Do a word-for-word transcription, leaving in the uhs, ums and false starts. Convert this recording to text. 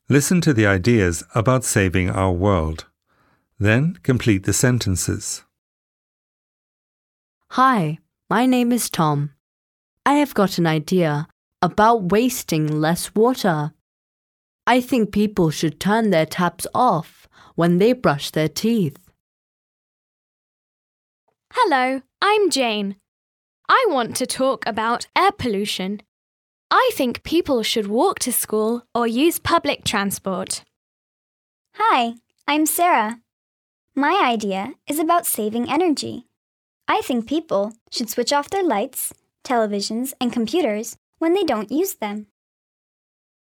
Listen to the ideas about saving our world. Then complete the sentences. Hi, my name is Tom. I have got an idea about wasting less water. I think people should turn their taps off when they brush their teeth. Hello, I'm Jane. I want to talk about air pollution. I think people should walk to school or use public transport. Hi, I'm Sarah. My idea is about saving energy. I think people should switch off their lights, televisions, and computers when they don't use them.